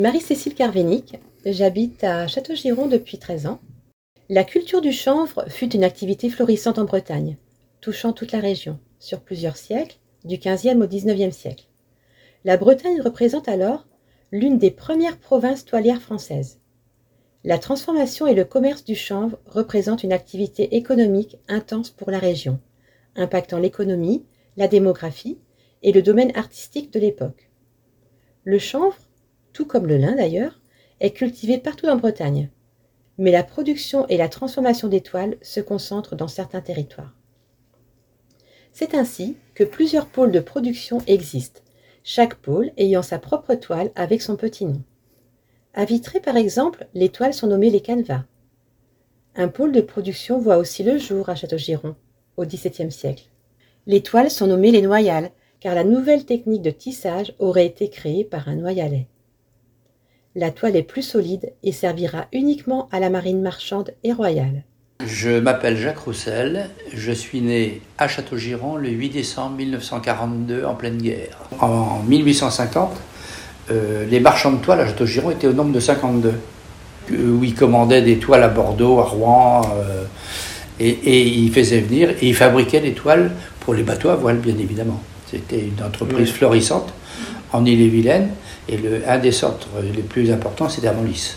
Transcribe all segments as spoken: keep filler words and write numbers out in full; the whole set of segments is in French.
Marie-Cécile Carvénic, j'habite à Châteaugiron depuis treize ans. La culture du chanvre fut une activité florissante en Bretagne, touchant toute la région, sur plusieurs siècles, du quinzième au dix-neuvième siècle. La Bretagne représente alors l'une des premières provinces toilières françaises. La transformation et le commerce du chanvre représentent une activité économique intense pour la région, impactant l'économie, la démographie et le domaine artistique de l'époque. Le chanvre, tout comme le lin d'ailleurs, est cultivé partout en Bretagne, mais la production et la transformation des toiles se concentrent dans certains territoires. C'est ainsi que plusieurs pôles de production existent, chaque pôle ayant sa propre toile avec son petit nom. À Vitré par exemple, les toiles sont nommées les canevas. Un pôle de production voit aussi le jour à Châteaugiron, au dix-septième siècle. Les toiles sont nommées les noyales, car la nouvelle technique de tissage aurait été créée par un noyalet. La toile est plus solide et servira uniquement à la marine marchande et royale. Je m'appelle Jacques Roussel, je suis né à Châteaugiron le huit décembre mille neuf cent quarante-deux en pleine guerre. En mille huit cent cinquante, euh, les marchands de toiles à Châteaugiron étaient au nombre de cinquante-deux, où ils commandaient des toiles à Bordeaux, à Rouen, euh, et, et ils faisaient venir, et ils fabriquaient des toiles pour les bateaux à voile bien évidemment. C'était une entreprise oui. florissante en Ille-et-Vilaine, et le, un des centres les plus importants c'était à Montlis.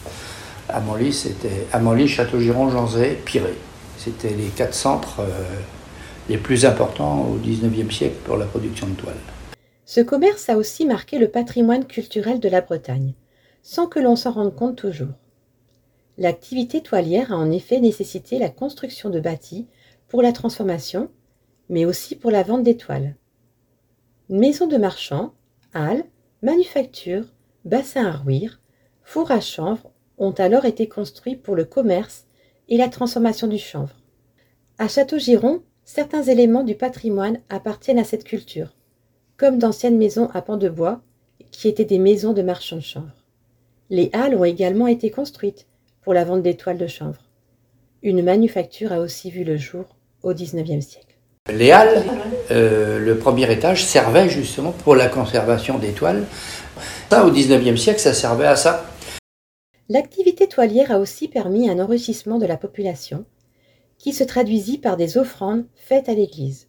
À Montlis, c'était à Montlis, Châteaugiron, Janzé, Piré. C'était les quatre centres euh, les plus importants au dix-neuvième siècle pour la production de toiles. Ce commerce a aussi marqué le patrimoine culturel de la Bretagne, sans que l'on s'en rende compte toujours. L'activité toilière a en effet nécessité la construction de bâtis pour la transformation, mais aussi pour la vente des toiles. Maisons de marchands, halles, manufactures, bassins à rouir, fours à chanvre ont alors été construits pour le commerce et la transformation du chanvre. À Châteaugiron, certains éléments du patrimoine appartiennent à cette culture, comme d'anciennes maisons à pans de bois, qui étaient des maisons de marchands de chanvre. Les halles ont également été construites pour la vente des toiles de chanvre. Une manufacture a aussi vu le jour au dix-neuvième siècle. Les halles, euh, le premier étage, servait justement pour la conservation des toiles. Ça, au dix-neuvième siècle, ça servait à ça. L'activité toilière a aussi permis un enrichissement de la population, qui se traduisit par des offrandes faites à l'église.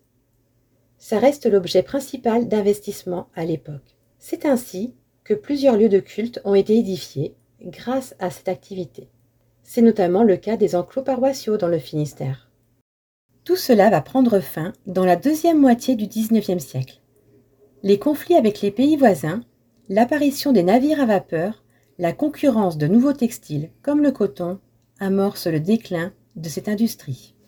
Ça reste l'objet principal d'investissement à l'époque. C'est ainsi que plusieurs lieux de culte ont été édifiés grâce à cette activité. C'est notamment le cas des enclos paroissiaux dans le Finistère. Tout cela va prendre fin dans la deuxième moitié du dix-neuvième siècle. Les conflits avec les pays voisins, l'apparition des navires à vapeur, la concurrence de nouveaux textiles comme le coton amorce le déclin de cette industrie.